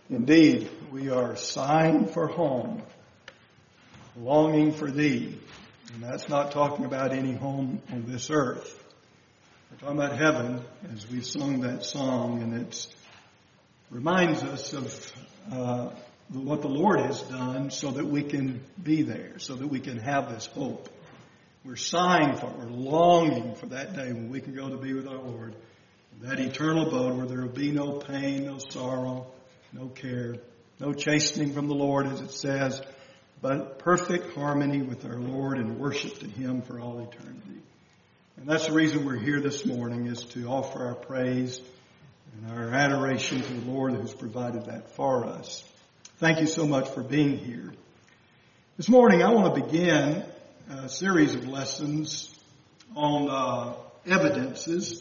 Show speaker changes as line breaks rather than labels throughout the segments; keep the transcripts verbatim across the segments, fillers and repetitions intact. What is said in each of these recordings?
Indeed, we are sighing for home, longing for thee. And that's not talking about any home on this earth. We're talking about heaven, as we've sung that song, and it reminds us of uh, what the Lord has done so that we can be there, so that we can have this hope. We're sighing for, we're longing for that day when we can go to be with our Lord, that eternal abode where there will be no pain, no sorrow, no care, no chastening from the Lord, as it says, but perfect harmony with our Lord and worship to Him for all eternity. And that's the reason we're here this morning, is to offer our praise and our adoration to the Lord who's provided that for us. Thank you so much for being here. This morning I want to begin a series of lessons on uh, evidences.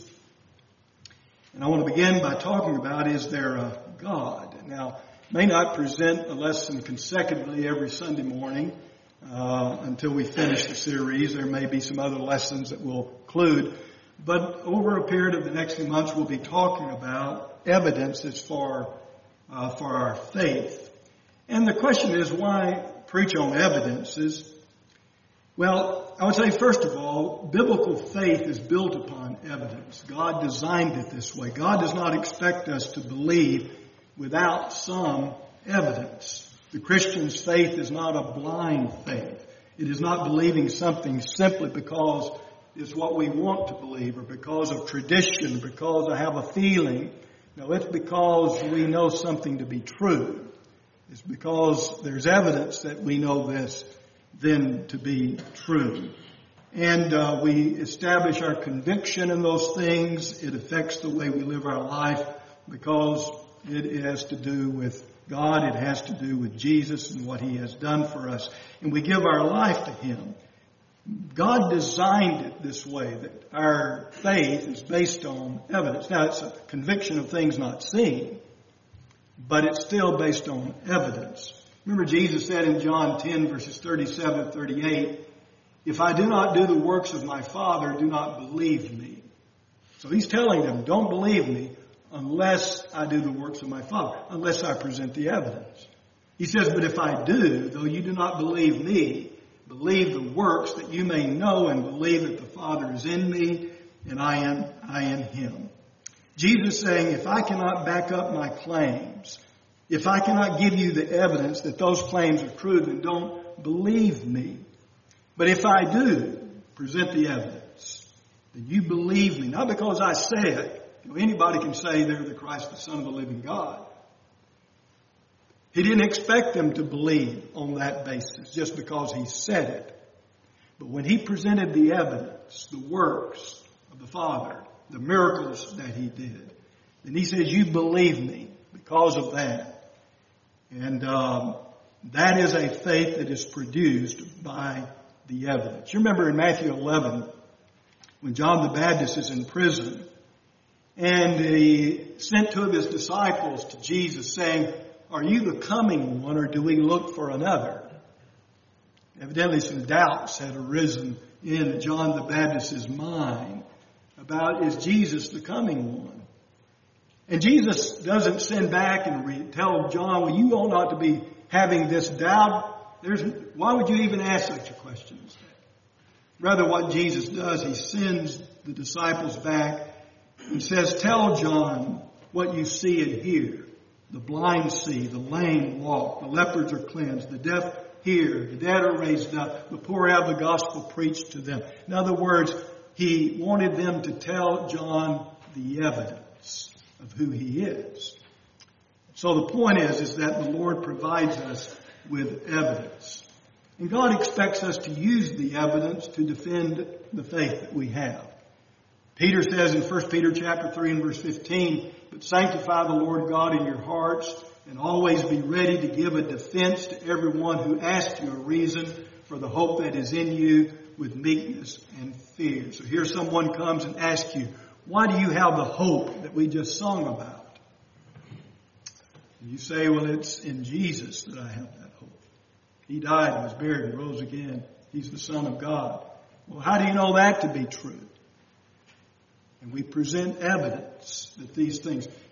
And I want to begin by talking about, is there a God? Now, may not present a lesson consecutively every Sunday morning uh, until we finish the series. There may be some other lessons that we'll include. But over a period of the next few months, we'll be talking about evidences for, uh, for our faith. And the question is, why preach on evidences? Well, I would say, first of all, biblical faith is built upon evidence. God designed it this way. God does not expect us to believe without some evidence. The Christian's faith is not a blind faith. It is not believing something simply because it's what we want to believe, or because of tradition, or because I have a feeling. No, it's because we know something to be true. It's because there's evidence that we know this then to be true. And uh, we establish our conviction in those things. It affects the way we live our life because it has to do with God. It has to do with Jesus and what He has done for us. And we give our life to Him. God designed it this way, that our faith is based on evidence. Now, it's a conviction of things not seen, but it's still based on evidence. Remember, Jesus said in John ten, verses thirty-seven and thirty-eight, if I do not do the works of my Father, do not believe me. So He's telling them, don't believe me unless I do the works of my Father, unless I present the evidence. He says, but if I do, though you do not believe me, believe the works, that you may know and believe that the Father is in me and I am, I in Him. Jesus saying, if I cannot back up my claims, if I cannot give you the evidence that those claims are true, then don't believe me. But if I do present the evidence, then you believe me. Not because I say it. You know, anybody can say they're the Christ, the Son of the living God. He didn't expect them to believe on that basis just because He said it. But when He presented the evidence, the works of the Father, the miracles that He did, then He says, you believe me because of that. And um, that is a faith that is produced by the evidence. You remember in Matthew eleven, when John the Baptist is in prison, and he sent two of his disciples to Jesus saying, are you the coming one, or do we look for another? Evidently some doubts had arisen in John the Baptist's mind about, is Jesus the coming one? And Jesus doesn't send back and re- tell John, well, you ought not to be having this doubt. There's, why would you even ask such a question as that? Rather, what Jesus does, He sends the disciples back and says, tell John what you see and hear. The blind see, the lame walk, the lepers are cleansed, the deaf hear, the dead are raised up, the poor have the gospel preached to them. In other words, He wanted them to tell John the evidence of who He is. So the point is, is that the Lord provides us with evidence. And God expects us to use the evidence to defend the faith that we have. Peter says in First Peter chapter three and verse fifteen, but sanctify the Lord God in your hearts, and always be ready to give a defense to everyone who asks you a reason for the hope that is in you with meekness and fear. So here someone comes and asks you, why do you have the hope that we just sung about? And you say, well, it's in Jesus that I have that hope. He died and was buried and rose again. He's the Son of God. Well, how do you know that to be true? And we present evidence that these things.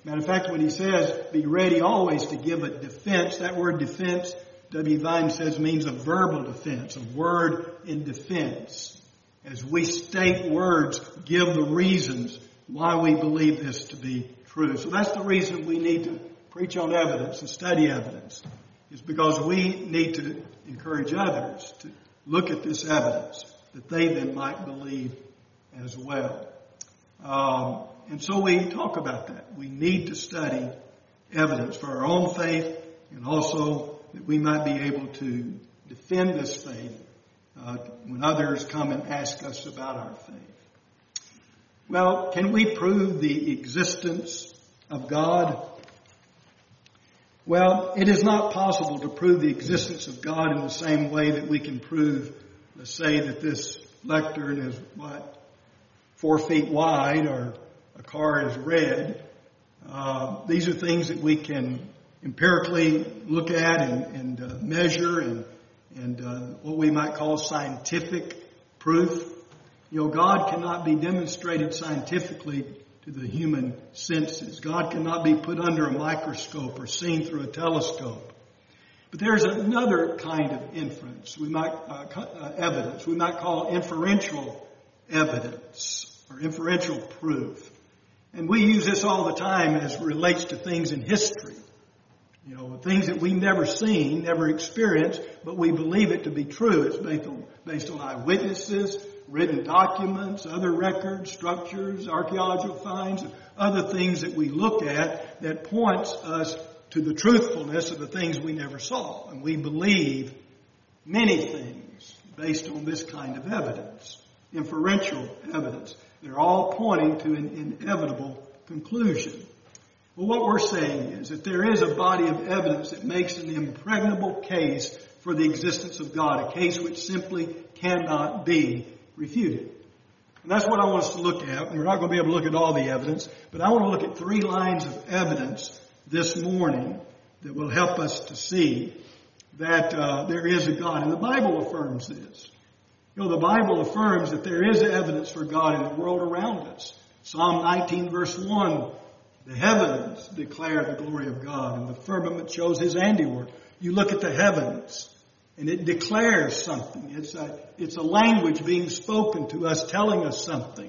Matter of fact, when he says, be ready always to give a defense, that word defense, W. Vine says, means a verbal defense, a word in defense. As we state words, give the reasons why we believe this to be true. So that's the reason we need to preach on evidence and study evidence. It's because we need to encourage others to look at this evidence that they then might believe as well. Um, and so we talk about that. We need to study evidence for our own faith, and also that we might be able to defend this faith uh, when others come and ask us about our faith. Well, can we prove the existence of God? Well, it is not possible to prove the existence of God in the same way that we can prove, let's say, that this lectern is, what, four feet wide or a car is red. Uh, these are things that we can empirically look at and, and uh, measure and, and uh, what we might call scientific proof. You know, God cannot be demonstrated scientifically to the human senses. God cannot be put under a microscope or seen through a telescope. But there's another kind of inference, we might uh, uh, evidence, we might call inferential evidence or inferential proof. And we use this all the time as it relates to things in history. You know, things that we've never seen, never experienced, but we believe it to be true. It's based on, based on eyewitnesses, written documents, other records, structures, archaeological finds, other things that we look at that points us to the truthfulness of the things we never saw. And we believe many things based on this kind of evidence, inferential evidence. They're all pointing to an inevitable conclusion. Well, what we're saying is that there is a body of evidence that makes an impregnable case for the existence of God, a case which simply cannot be refuted. And that's what I want us to look at. We're not going to be able to look at all the evidence, but I want to look at three lines of evidence this morning that will help us to see that uh, there is a God. And the Bible affirms this. You know, the Bible affirms that there is evidence for God in the world around us. Psalm nineteen verse one, the heavens declare the glory of God, and the firmament shows His handiwork. You look at the heavens, and it declares something. It's a, it's a language being spoken to us, telling us something.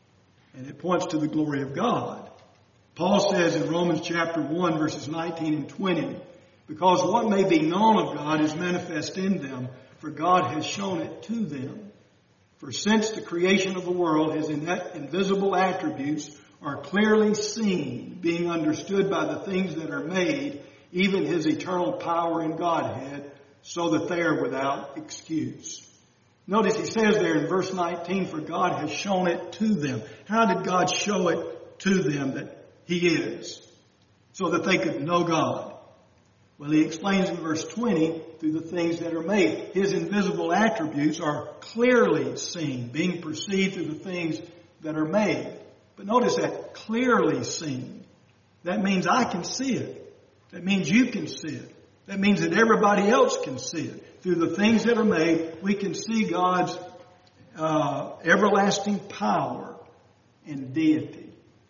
And it points to the glory of God. Paul says in Romans chapter one, verses nineteen and twenty, because what may be known of God is manifest in them, for God has shown it to them. For since the creation of the world, His invisible attributes are clearly seen, being understood by the things that are made, even His eternal power and Godhead, so that they are without excuse. Notice he says there in verse nineteen, for God has shown it to them. How did God show it to them that He is? So that they could know God. Well, he explains in verse twenty, through the things that are made. His invisible attributes are clearly seen, being perceived through the things that are made. But notice that, clearly seen. That means I can see it. That means you can see it. That means that everybody else can see it. Through the things that are made, we can see God's uh, everlasting power and deity.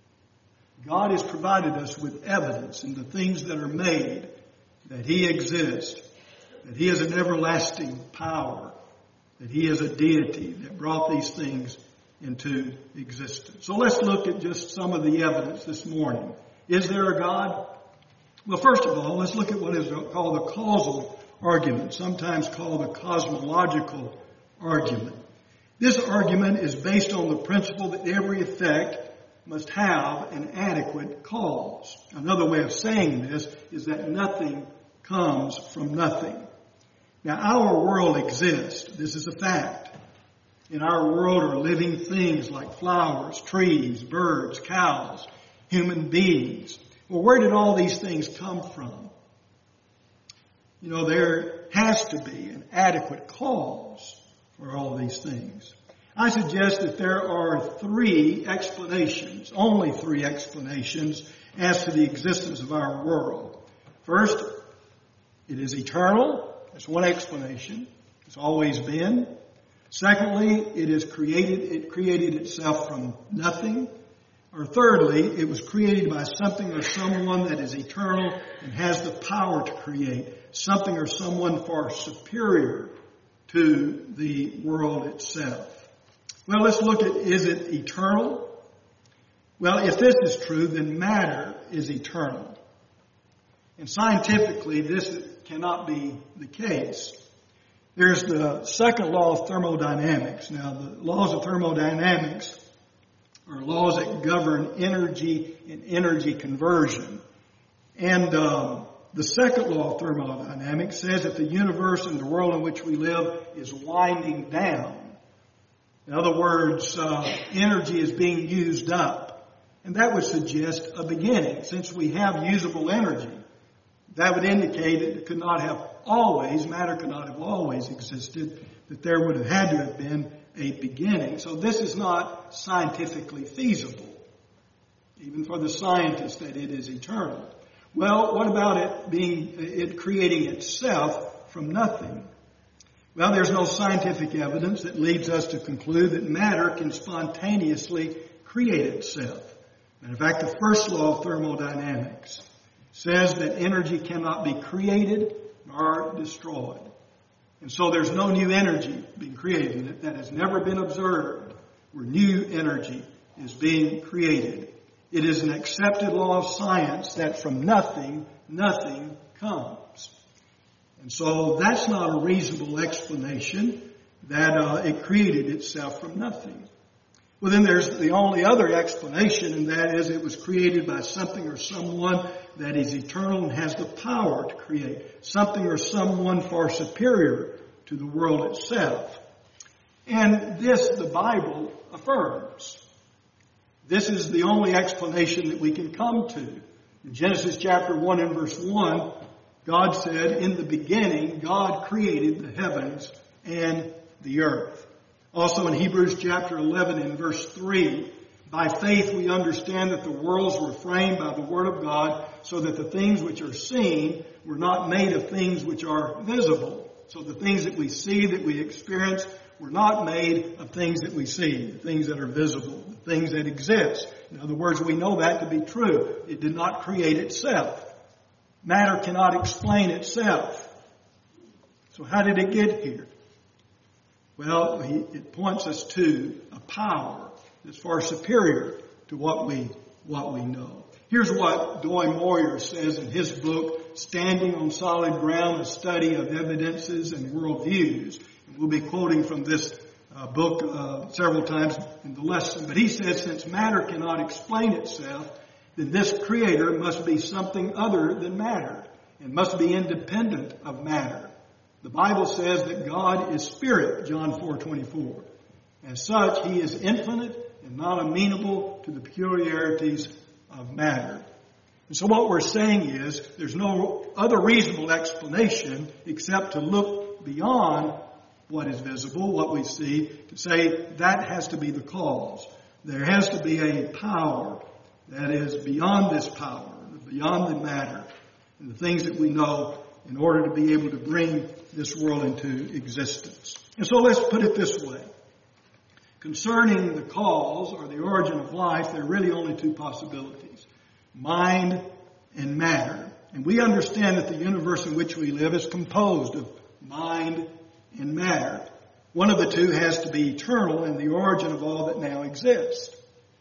God has provided us with evidence in the things that are made that He exists, that He is an everlasting power, that He is a deity that brought these things into existence. So let's look at just some of the evidence this morning. Is there a God? Well, first of all, let's look at what is called the causal argument, sometimes called the cosmological argument. This argument is based on the principle that every effect must have an adequate cause. Another way of saying this is that nothing comes from nothing. Now, our world exists. This is a fact. In our world are living things like flowers, trees, birds, cows, human beings. Well, where did all these things come from? You know, there has to be an adequate cause for all these things. I suggest that there are three explanations, only three explanations, as to the existence of our world. First, it is eternal. That's one explanation. It's always been. Secondly, it is created, it created itself from nothing. Or thirdly, it was created by something or someone that is eternal and has the power to create. Something or someone far superior to the world itself. Well, let's look at, is it eternal? Well, if this is true, then matter is eternal. And scientifically, this cannot be the case. There's the second law of thermodynamics. Now, the laws of thermodynamics are laws that govern energy and energy conversion. And um, the second law of thermodynamics says that the universe and the world in which we live is winding down. In other words, uh, energy is being used up. And that would suggest a beginning. Since we have usable energy, that would indicate that it could not have always, matter could not have always existed, that there would have had to have been a beginning. So this is not scientifically feasible, even for the scientists, that it is eternal. Well, what about it being, it creating itself from nothing? Well, there's no scientific evidence that leads us to conclude that matter can spontaneously create itself. And in fact, the first law of thermodynamics says that energy cannot be created nor destroyed. And so there's no new energy being created that has never been observed where new energy is being created. It is an accepted law of science that from nothing, nothing comes. And so that's not a reasonable explanation that uh, it created itself from nothing. Well, then there's the only other explanation, and that is it was created by something or someone that is eternal and has the power to create. Something or someone far superior to the world itself. And this the Bible affirms. This is the only explanation that we can come to. In Genesis chapter one and verse one, God said, in the beginning, God created the heavens and the earth. Also in Hebrews chapter eleven and verse three, by faith we understand that the worlds were framed by the word of God, so that the things which are seen were not made of things which are visible. So the things that we see, that we experience, were not made of things that we see, the things that are visible, the things that exist. In other words, we know that to be true. It did not create itself. Matter cannot explain itself. So how did it get here? Well, it points us to a power that's far superior to what we what we know. Here's what Doy Moyer says in his book, Standing on Solid Ground, A Study of Evidences and Worldviews. And we'll be quoting from this uh, book uh, several times in the lesson. But he says, since matter cannot explain itself, then this creator must be something other than matter and must be independent of matter. The Bible says that God is spirit, John four twenty-four. As such, he is infinite and not amenable to the peculiarities of matter. And so what we're saying is there's no other reasonable explanation except to look beyond what is visible, what we see, to say that has to be the cause. There has to be a power that is beyond this power, beyond the matter, and the things that we know in order to be able to bring this world into existence. And so let's put it this way. Concerning the cause or the origin of life, there are really only two possibilities. Mind and matter. And we understand that the universe in which we live is composed of mind and matter. One of the two has to be eternal and the origin of all that now exists.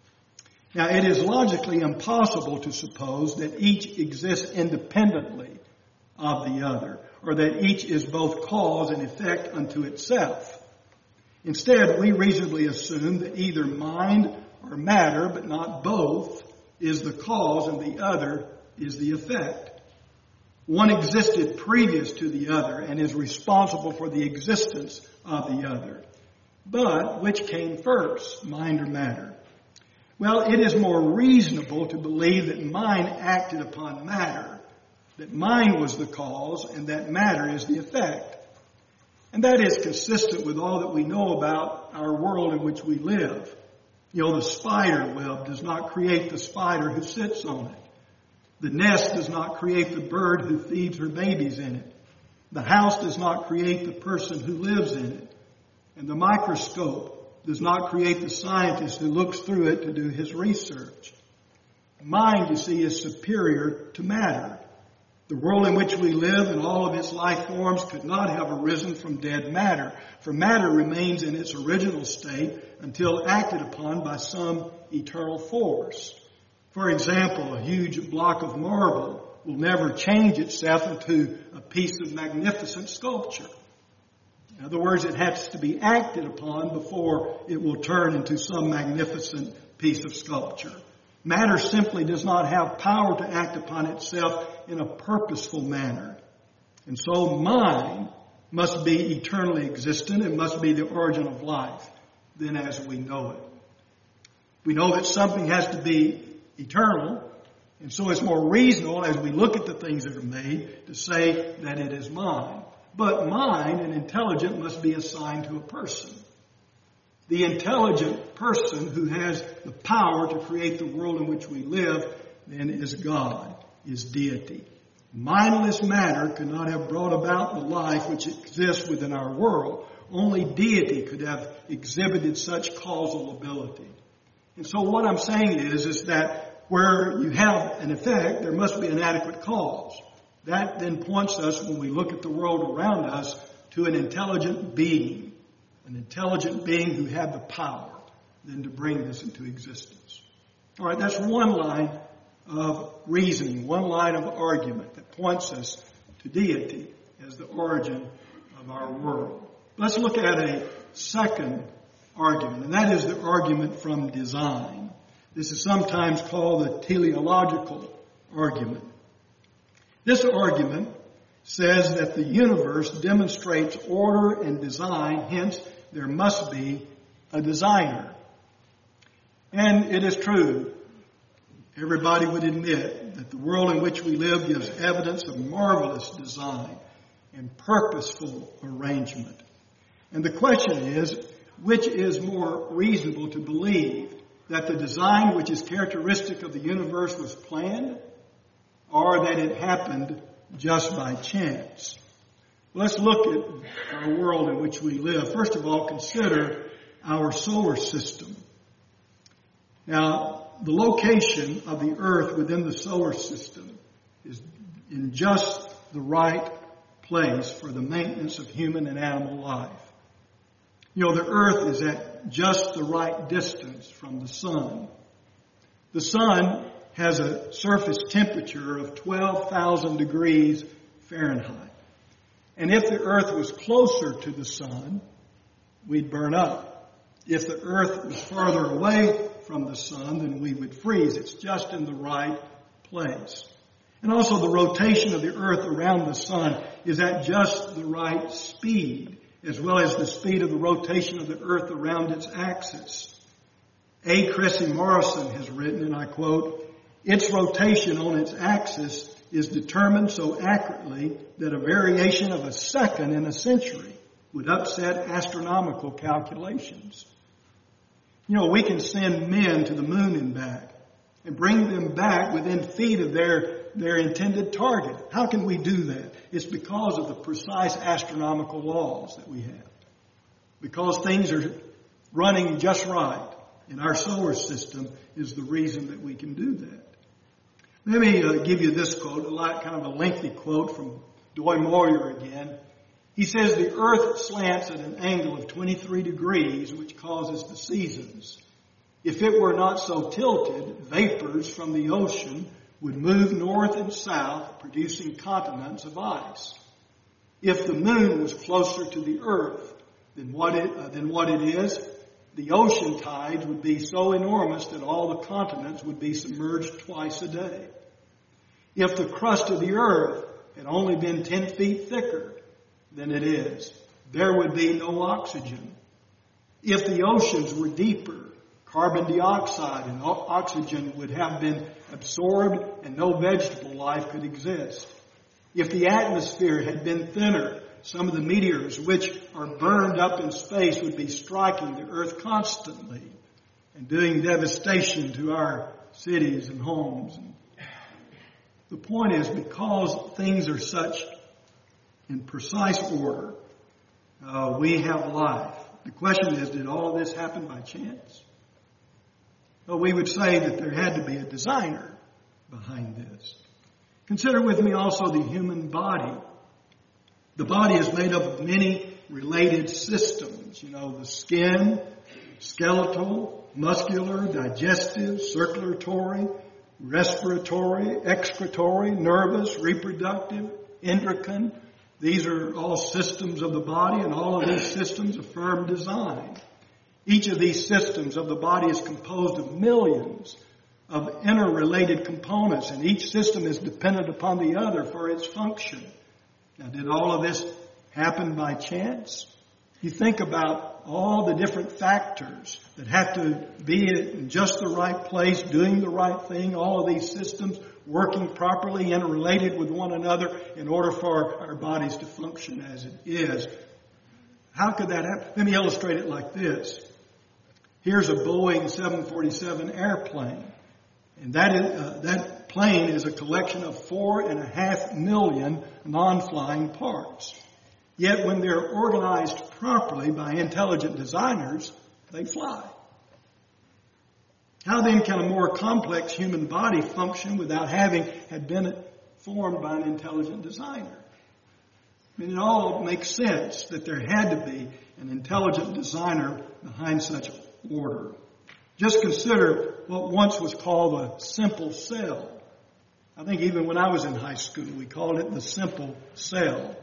Now, it is logically impossible to suppose that each exists independently of the other, or that each is both cause and effect unto itself. Instead, we reasonably assume that either mind or matter, but not both, is the cause and the other is the effect. One existed previous to the other and is responsible for the existence of the other. But which came first, mind or matter? Well, it is more reasonable to believe that mind acted upon matter, that mind was the cause and that matter is the effect. And that is consistent with all that we know about our world in which we live. You know, the spider web does not create the spider who sits on it. The nest does not create the bird who feeds her babies in it. The house does not create the person who lives in it. And the microscope does not create the scientist who looks through it to do his research. Mind, you see, is superior to matter. The world in which we live and all of its life forms could not have arisen from dead matter, for matter remains in its original state until acted upon by some eternal force. For example, a huge block of marble will never change itself into a piece of magnificent sculpture. In other words, it has to be acted upon before it will turn into some magnificent piece of sculpture. Matter simply does not have power to act upon itself in a purposeful manner. And so mind must be eternally existent and must be the origin of life, then as we know it. We know that something has to be eternal, and so it's more reasonable as we look at the things that are made to say that it is mind. But mind and intelligent must be assigned to a person. The intelligent person who has the power to create the world in which we live then is God, is deity. Mindless matter could not have brought about the life which exists within our world. Only deity could have exhibited such causal ability. And so what I'm saying is, is that where you have an effect, there must be an adequate cause. That then points us, when we look at the world around us, to an intelligent being. An intelligent being who had the power then to bring this into existence. All right, that's one line of reasoning, one line of argument that points us to deity as the origin of our world. Let's look at a second argument, and that is the argument from design. This is sometimes called the teleological argument. This argument says that the universe demonstrates order and design, hence there must be a designer. And it is true, everybody would admit that the world in which we live gives evidence of marvelous design and purposeful arrangement. And the question is, which is more reasonable to believe, that the design which is characteristic of the universe was planned, or that it happened just by chance? Let's look at our world in which we live. First of all, consider our solar system. Now, the location of the earth within the solar system is in just the right place for the maintenance of human and animal life. You know, the earth is at just the right distance from the sun. The sun has a surface temperature of twelve thousand degrees Fahrenheit. And if the earth was closer to the sun, we'd burn up. If the earth was farther away from the sun, then we would freeze. It's just in the right place. And also the rotation of the earth around the sun is at just the right speed, as well as the speed of the rotation of the earth around its axis. A. Cressy Morrison has written, and I quote, "Its rotation on its axis is determined so accurately that a variation of a second in a century would upset astronomical calculations." You know, we can send men to the moon and back and bring them back within feet of their, their intended target. How can we do that? It's because of the precise astronomical laws that we have. Because things are running just right in our solar system is the reason that we can do that. Let me uh, give you this quote, a lot, kind of a lengthy quote from Doy Moyer again. He says, "The earth slants at an angle of twenty-three degrees, which causes the seasons. If it were not so tilted, vapors from the ocean would move north and south, producing continents of ice. If the moon was closer to the earth than what it, uh, than what it is, the ocean tides would be so enormous that all the continents would be submerged twice a day. If the crust of the earth had only been ten feet thicker than it is, there would be no oxygen. If the oceans were deeper, carbon dioxide and oxygen would have been absorbed and no vegetable life could exist. If the atmosphere had been thinner, some of the meteors which are burned up in space would be striking the earth constantly and doing devastation to our cities and homes. The point is, because things are such in precise order, uh, we have life The question is, did all of this happen by chance? Well, we would say that there had to be a designer behind this. Consider with me also the human body. The body is made up of many related systems. You know, the skin, skeletal, muscular, digestive, circulatory, respiratory, excretory, nervous, reproductive, endocrine. These are all systems of the body, and all of these systems affirm design. Each of these systems of the body is composed of millions of interrelated components, and each system is dependent upon the other for its function. Now, did all of this happen by chance? You think about all the different factors that have to be in just the right place, doing the right thing, all of these systems working properly, interrelated with one another in order for our bodies to function as it is. How could that happen? Let me illustrate it like this. Here's a Boeing seven forty-seven airplane. And that, is, uh, that plane is a collection of four and a half million non-flying parts. Yet when they're organized properly by intelligent designers, they fly. How then can a more complex human body function without having had been formed by an intelligent designer? I mean, it all makes sense that there had to be an intelligent designer behind such order. Just consider what once was called a simple cell. I think even when I was in high school, we called it the simple cell.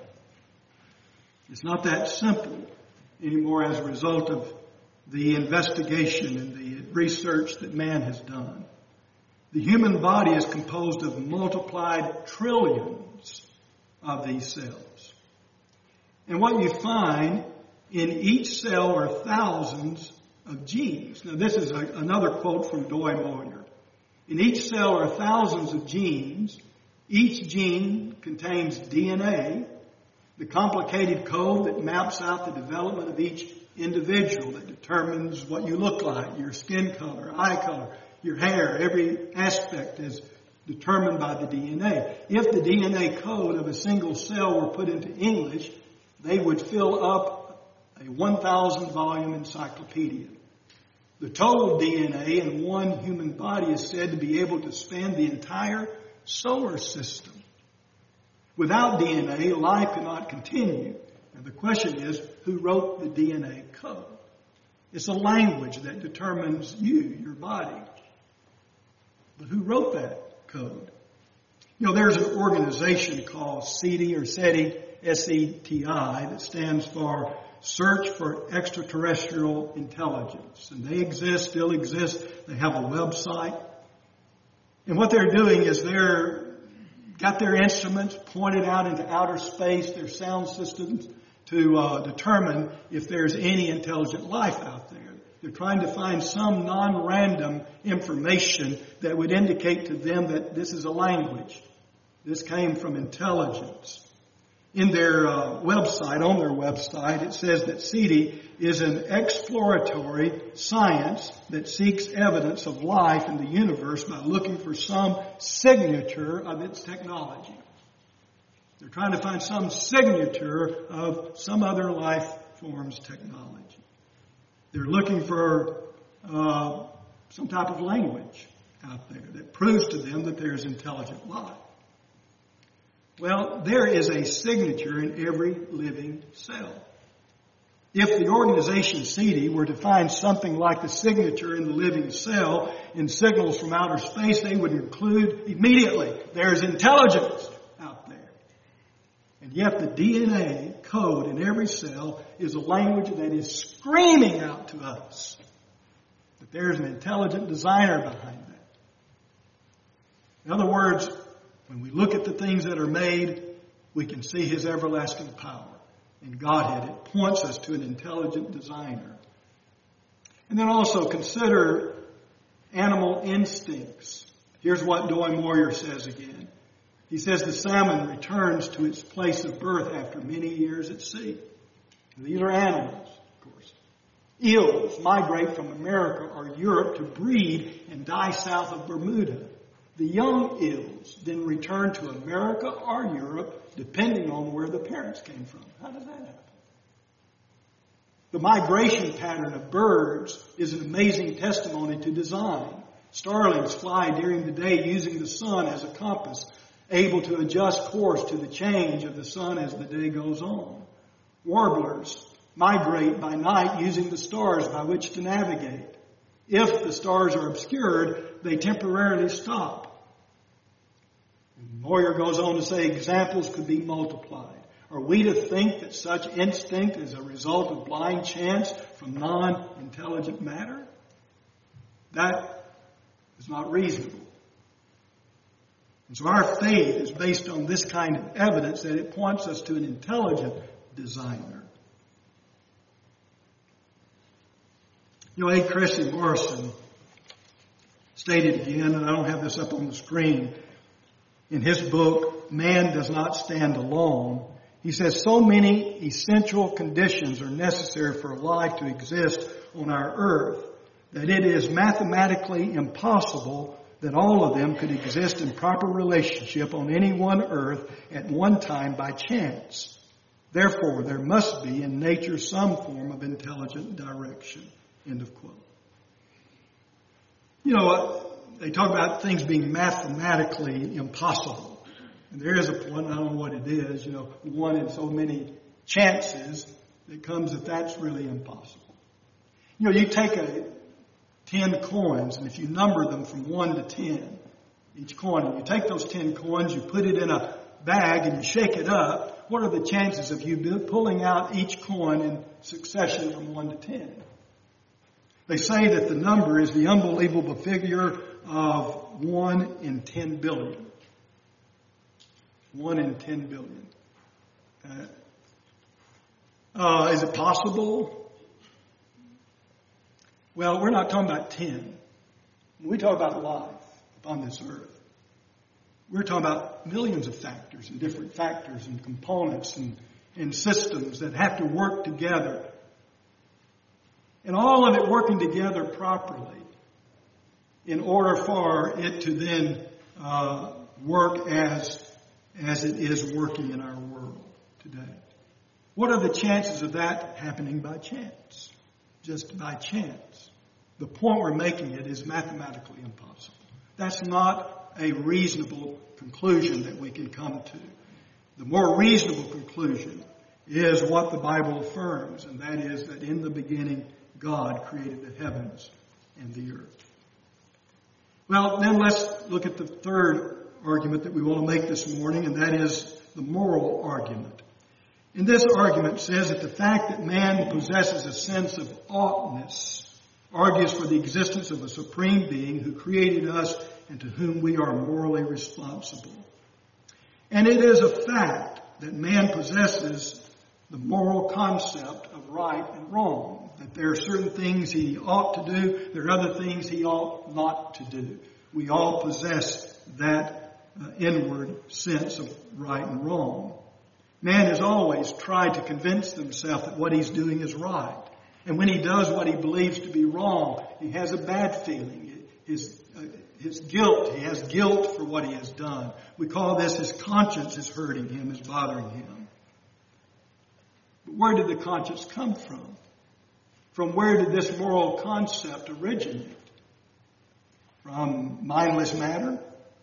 It's not that simple anymore as a result of the investigation and the research that man has done. The human body is composed of multiplied trillions of these cells. And what you find in each cell are thousands of genes. Now, this is a, another quote from Doy Moyer. In each cell are thousands of genes. Each gene contains D N A, the complicated code that maps out the development of each individual, that determines what you look like, your skin color, eye color, your hair. Every aspect is determined by the D N A. If the D N A code of a single cell were put into English, they would fill up a one thousand volume encyclopedia. The total D N A in one human body is said to be able to span the entire solar system. Without D N A, life cannot continue. And the question is, who wrote the D N A code? It's a language that determines you, your body. But who wrote that code? You know, there's an organization called SETI or SETI, S E T I, that stands for Search for Extraterrestrial Intelligence. And they exist, still exist. They have a website. And what they're doing is they're got their instruments pointed out into outer space, their sound systems, to uh, determine if there's any intelligent life out there. They're trying to find some non-random information that would indicate to them that this is a language. This came from intelligence. In their uh, website, on their website, it says that SETI is an exploratory science that seeks evidence of life in the universe by looking for some signature of its technology. They're trying to find some signature of some other life form's technology. They're looking for uh, some type of language out there that proves to them that there's intelligent life. Well, there is a signature in every living cell. If the organization SETI were to find something like the signature in the living cell in signals from outer space, they would include immediately, there's intelligence out there. And yet the D N A code in every cell is a language that is screaming out to us that there's an intelligent designer behind that. In other words, when we look at the things that are made, we can see His everlasting power and Godhead. It points us to an intelligent designer. And then also consider animal instincts. Here's what Doy Moyer says again. He says the salmon returns to its place of birth after many years at sea. And these are animals, of course. Eels migrate from America or Europe to breed and die south of Bermuda. The young eels then return to America or Europe, depending on where the parents came from. How does that happen? The migration pattern of birds is an amazing testimony to design. Starlings fly during the day using the sun as a compass, able to adjust course to the change of the sun as the day goes on. Warblers migrate by night using the stars by which to navigate. If the stars are obscured, they temporarily stop. Moyer goes on to say examples could be multiplied. Are we to think that such instinct is a result of blind chance from non-intelligent matter? That is not reasonable. And so our faith is based on this kind of evidence that it points us to an intelligent designer. You know, A. Cressy Morrison stated again, and I don't have this up on the screen, in his book, Man Does Not Stand Alone, he says, so many essential conditions are necessary for life to exist on our earth that it is mathematically impossible that all of them could exist in proper relationship on any one earth at one time by chance. Therefore, there must be in nature some form of intelligent direction. End of quote. You know, they talk about things being mathematically impossible. And there is a point, I don't know what it is, you know, one in so many chances that comes that that's really impossible. You know, you take a ten coins, and if you number them from one to ten, each coin, and you take those ten coins, you put it in a bag, and you shake it up, what are the chances of you pulling out each coin in succession from one to ten? They say that the number is the unbelievable figure of one in ten billion. One in ten billion. Uh, uh, is it possible? Well, we're not talking about ten. When we talk about life upon this earth, we're talking about millions of factors and different factors and components and, and systems that have to work together. And all of it working together properly in order for it to then uh, work as as it is working in our world today. What are the chances of that happening by chance? Just by chance. The point we're making it is mathematically impossible. That's not a reasonable conclusion that we can come to. The more reasonable conclusion is what the Bible affirms, and that is that in the beginning God created the heavens and the earth. Well, then let's look at the third argument that we want to make this morning, and that is the moral argument. And this argument says that the fact that man possesses a sense of oughtness argues for the existence of a supreme being who created us and to whom we are morally responsible. And it is a fact that man possesses the moral concept of right and wrong, that there are certain things he ought to do, there are other things he ought not to do. We all possess that Uh, inward sense of right and wrong. Man has always tried to convince himself that what he's doing is right. And when he does what he believes to be wrong, he has a bad feeling. His, uh, his guilt, he has guilt for what he has done. We call this his conscience is hurting him, is bothering him. But where did the conscience come from? From where did this moral concept originate? From mindless matter?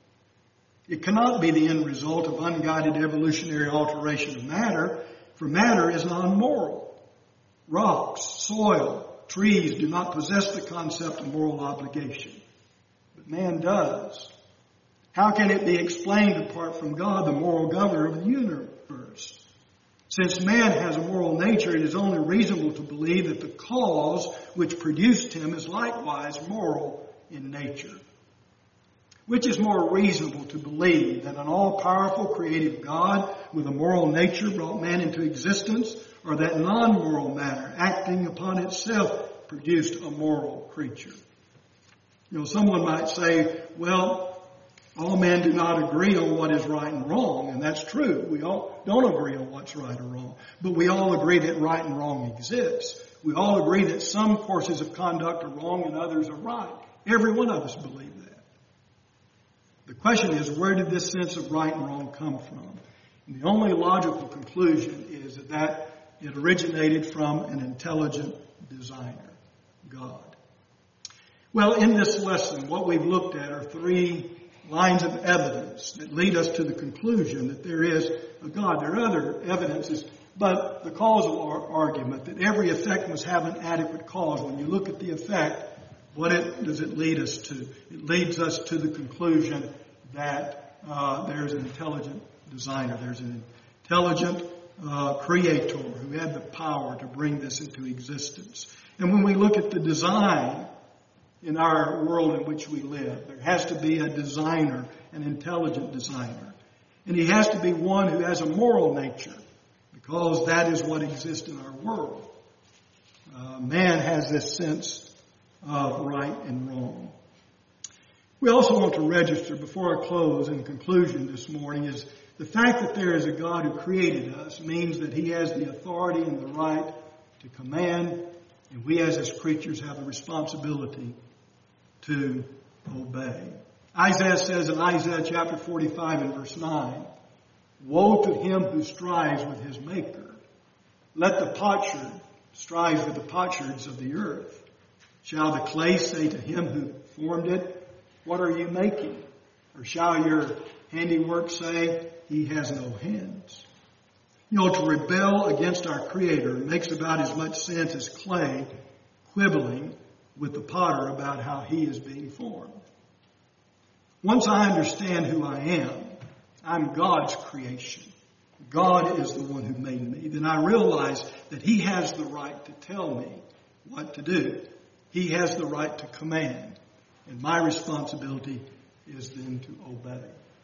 It cannot be the end result of unguided evolutionary alteration of matter, for matter is non-moral. Rocks, soil, trees do not possess the concept of moral obligation, but man does. How can it be explained apart from God, the moral governor of the universe? Since man has a moral nature, it is only reasonable to believe that the cause which produced him is likewise moral in nature. Which is more reasonable to believe that an all-powerful creative God with a moral nature brought man into existence, or that non-moral matter acting upon itself produced a moral creature? You know, someone might say, well, all men do not agree on what is right and wrong, and that's true. We all don't agree on what's right or wrong, but we all agree that right and wrong exists. We all agree that some courses of conduct are wrong and others are right. Every one of us believes that. The question is, where did this sense of right and wrong come from? And the only logical conclusion is that that it originated from an intelligent designer, God. Well, in this lesson, what we've looked at are three lines of evidence that lead us to the conclusion that there is a God. There are other evidences, but the causal argument that every effect must have an adequate cause. When you look at the effect, what it, does it lead us to? It leads us to the conclusion that uh, there's an intelligent designer. There's an intelligent uh, creator who had the power to bring this into existence. And when we look at the design in our world in which we live, there has to be a designer, an intelligent designer. And he has to be one who has a moral nature, because that is what exists in our world. Uh, man has this sense of right and wrong. We also want to register, before I close in conclusion this morning, is the fact that there is a God who created us means that he has the authority and the right to command, and we as his creatures have a responsibility to obey. Isaiah says in Isaiah chapter forty-five and verse nine, "Woe to him who strives with his maker. Let the potsherd strive with the potsherds of the earth. Shall the clay say to him who formed it, what are you making? Or shall your handiwork say, he has no hands?" You know, to rebel against our Creator makes about as much sense as clay quibbling with the potter about how he is being formed. Once I understand who I am, I'm God's creation. God is the one who made me. Then I realize that he has the right to tell me what to do. He has the right to command. And my responsibility is then to obey.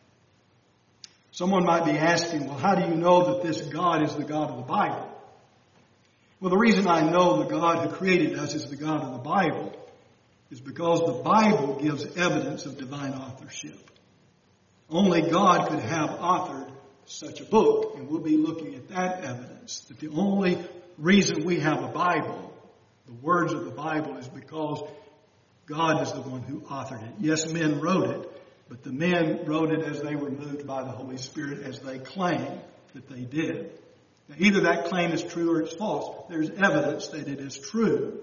Someone might be asking, well, how do you know that this God is the God of the Bible? Well, the reason I know the God who created us is the God of the Bible is because the Bible gives evidence of divine authorship. Only God could have authored such a book, and we'll be looking at that evidence, that the only reason we have a Bible, the words of the Bible, is because God is the one who authored it. Yes, men wrote it, but the men wrote it as they were moved by the Holy Spirit, as they claim that they did. Now, either that claim is true or it's false. There's evidence that it is true.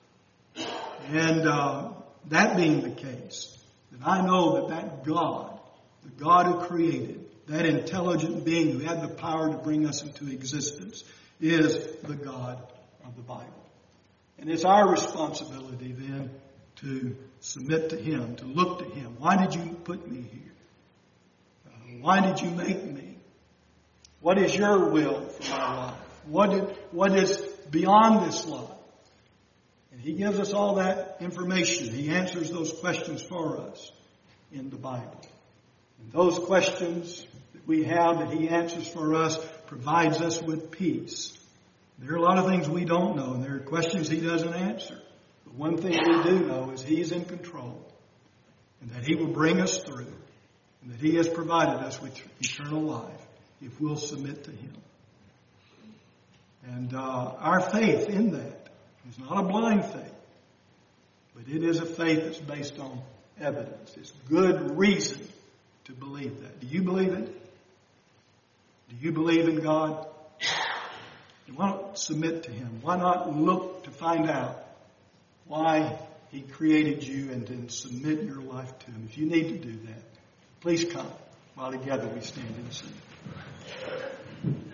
And uh, that being the case, then I know that that God, the God who created, that intelligent being who had the power to bring us into existence, is the God of the Bible. And it's our responsibility then to submit to him, to look to him. Why did you put me here? Uh, why did you make me? What is your will for my life? What, did, what is beyond this life? And he gives us all that information. He answers those questions for us in the Bible. And those questions that we have that he answers for us provides us with peace. There are a lot of things we don't know, and there are questions he doesn't answer. But one thing we do know is he's in control, and that he will bring us through, and that he has provided us with eternal life if we'll submit to him. And uh, our faith in that is not a blind faith, but it is a faith that's based on evidence. It's good reason to believe that. Do you believe it? Do you believe in God? And why not submit to him? Why not look to find out why he created you and then submit your life to him? If you need to do that, please come while together we stand and sing.